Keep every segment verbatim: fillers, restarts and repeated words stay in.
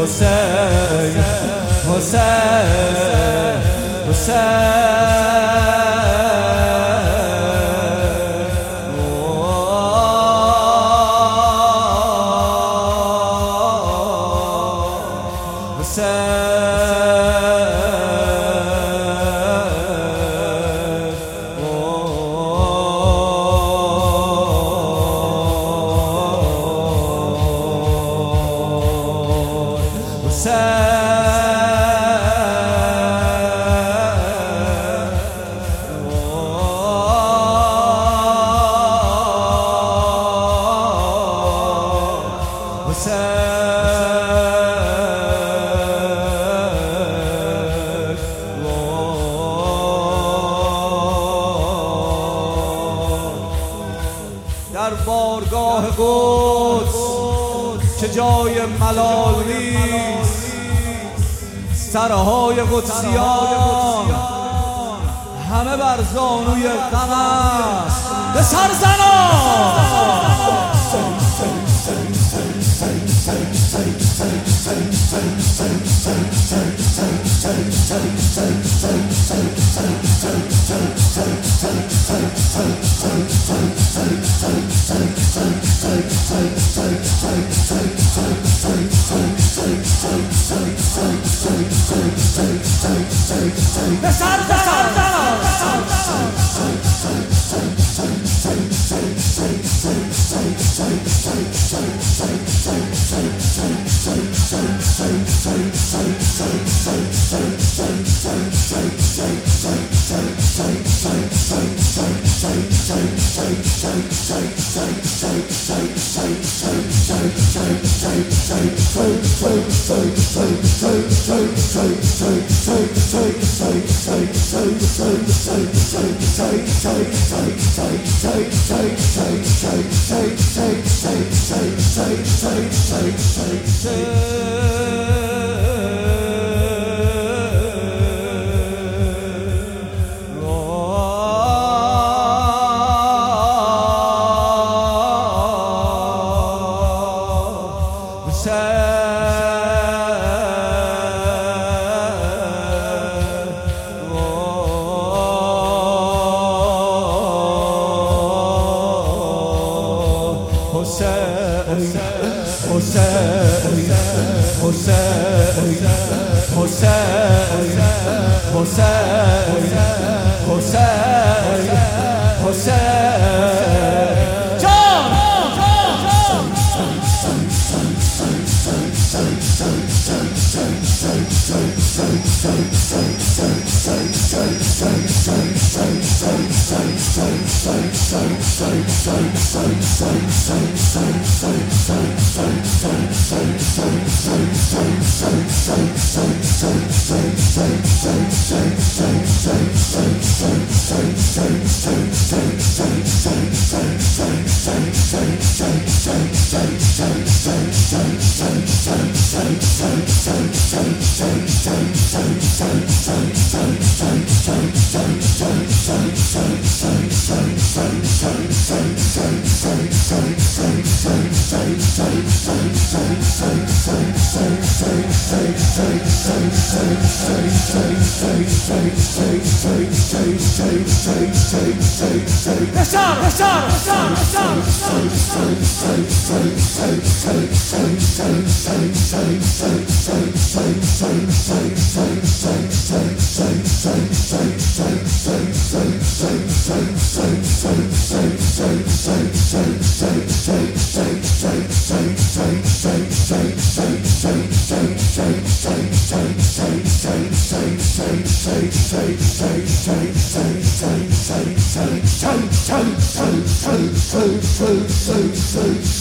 حسین حسین در بارگاه قدس که جای ملال نیست، سرهای قدسیان همه بر زانوی غم است. به سر زنان به سر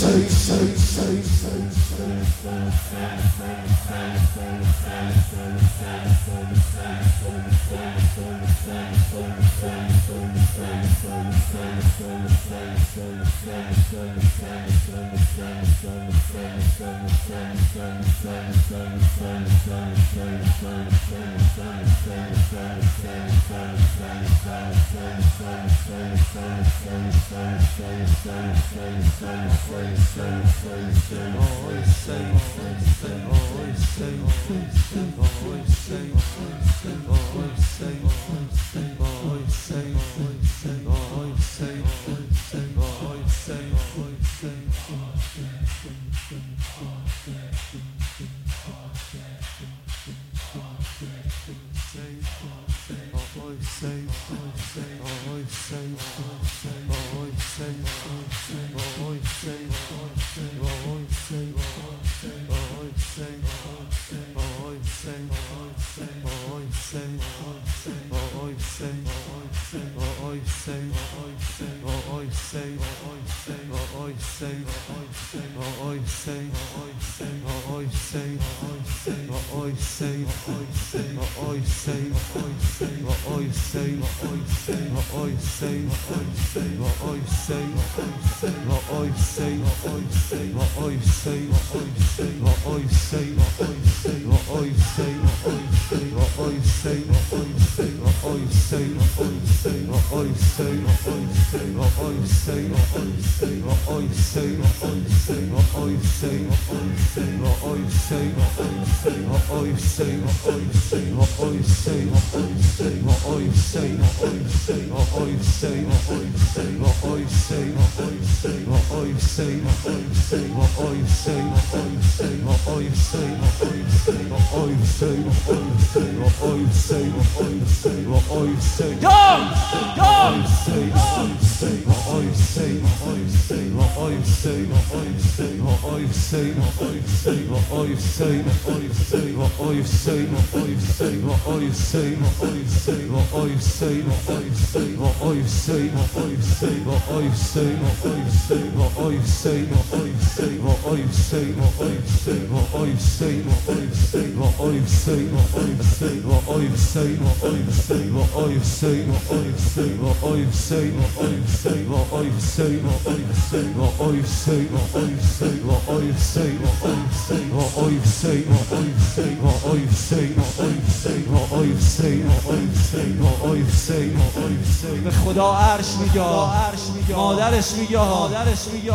Say, say, say, say, say, say, say, say, say. به خدا عرش میگه مادرش میگه مادرش میگه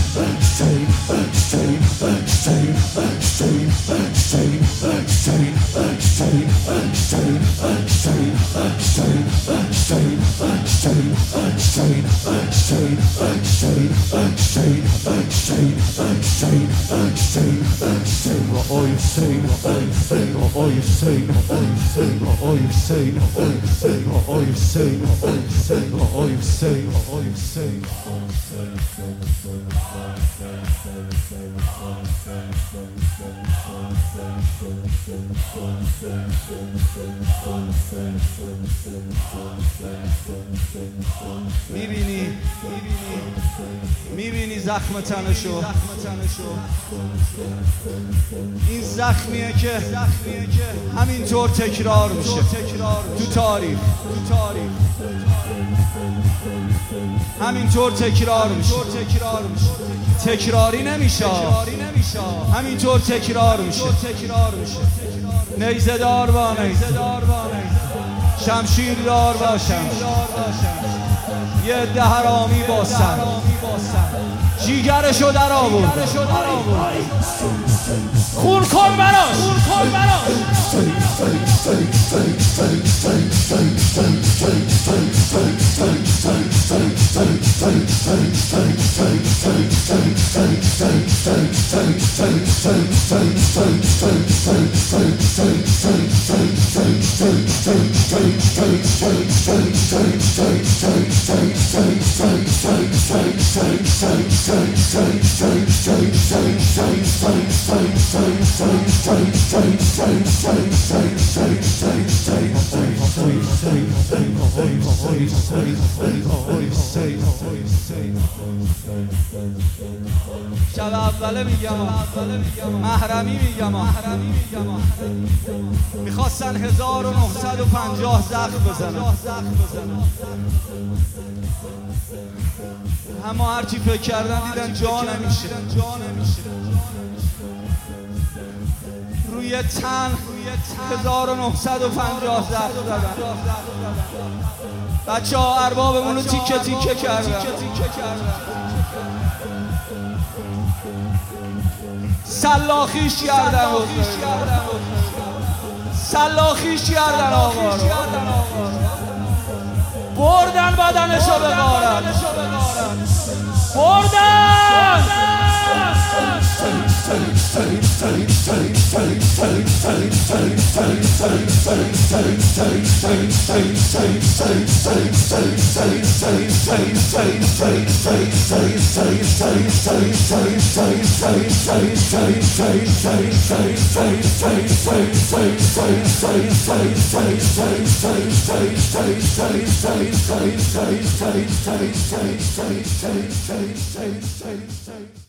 Stay, میبینی میبینی زخم تنشو، این زخمیه که همینطور تکرار میشه تو تاریخ، همینطور تکرار میشه، تکراری نمیشه، همینطور تکرار میشه. نیزه دار با نیزه، شمشیر دار با شمشیر، یه عده حرامی با سر جیگرشو در آورد. خون کن براش، خون کن براش. شب اوله میگم، محرمی میگم، میخواستن هزار و نهصد و پنجاه زخم بزنن، اما هرچی فکر کردن دیدن جا نمیشه. روی تن هزار و نهصد و پنجاه زخم زدن. بچه ها اربابمون رو تیکه تیکه کردن، سلاخیش کردن، سلاخیش کردن آقا رو، بردن بدنشو به غارت، بردن. Say, say, say, say, say, say, say.